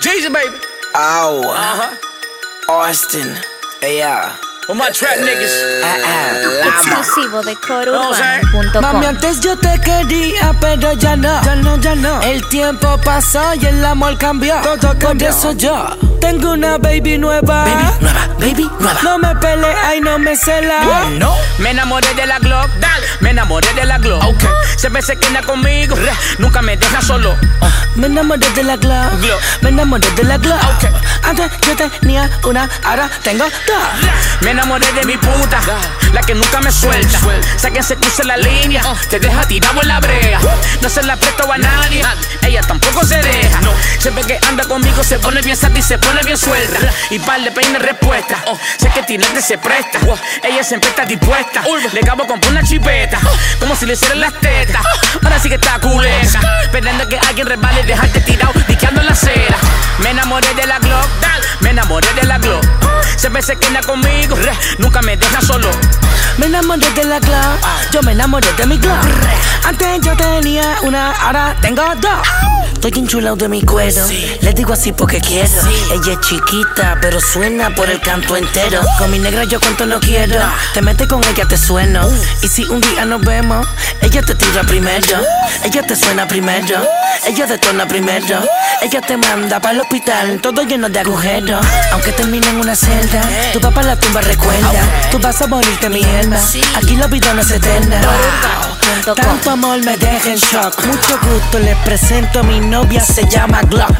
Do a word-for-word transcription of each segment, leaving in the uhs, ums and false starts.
Jeezy, baby. Oh, Uh-huh. Austin. Yeah. With my trap niggas. Ah, ah, Lama. Exclusivo de coro No, urbano punto com. Mami, antes yo te quería, pero ya no. Ya no, ya no. El tiempo pasó y el amor cambió. Todo cambió. Por eso yo tengo una baby nueva. Baby nueva, baby nueva. No me pelea y no me cela. No. Me enamoré de la Glock. Dale. Me enamoré de la Glock. Okay. Siempre se queda conmigo. Nunca me deja solo. Uh. Me enamoré de la Glock. Glock. Me enamoré de la Glock. Okay. Antes yo tenía una, ahora tengo dos. Me enamoré de mi puta, la que nunca me suelta. Sé que se cruza la línea, te deja tirado en la brea. No se la presto a nadie, ella tampoco se deja. Siempre que anda conmigo se pone bien sata y se pone bien suelta. Y par de peine respuesta, sé que tirarte se presta. Ella siempre está dispuesta, le acabo con una chipeta, como si le hicieran las tetas. Ahora sí que está culeta, esperando que alguien resbale y dejarte tirado, diqueando la acera. Me enamoré de la Glock, me enamoré de la Glock. Siempre se queda conmigo, nunca me deja solo. Me enamoré de la Glock, yo me enamoré de mi Glock. Antes yo tenía una, ahora tengo dos. Estoy enchulado de mi cuero, sí. Le digo así porque quiero, sí. Ella es chiquita, pero suena por el canto entero. Con mi negra yo cuanto no quiero, te metes con ella, te sueno. uh. Y si un día nos vemos, ella te tira primero. uh. Ella te suena primero, uh. Ella detona primero, uh. Ella te manda para el hospital, todo lleno de agujeros. Aunque termine en una celda, tú vas para la tumba, recuerda. Tú vas a morirte, mi alma, aquí la vida no es eterna. Wow. Tanto amor me deja en shock. Mucho gusto, les presento a mi novia, se llama Glock.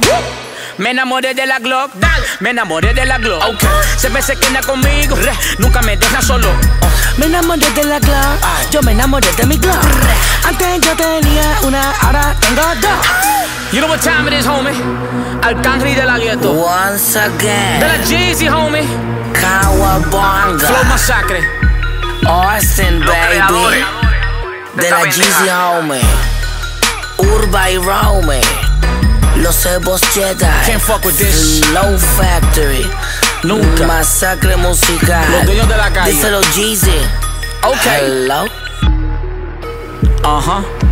Me enamoré de la Glock, me enamoré de la Glock. Okay. Siempre se queda conmigo, nunca me deja solo. Me enamoré de la Glock, yo me enamoré de mi Glock. Antes yo tenía una, ahora tengo dos. You know what time it is, homie? Arcángel de la Gueto. Once again. De la Jeezy, homie. Kawabonga. Flow Masacre. Austin, baby. De la Jeezy, homie. Urba y Rome. Los Evos Jedi. Can't fuck with this. Low Factory. Nunca. Masacre musical. Los dueños de la calle. Díselo Jeezy. Okay. Hello. Uh-huh.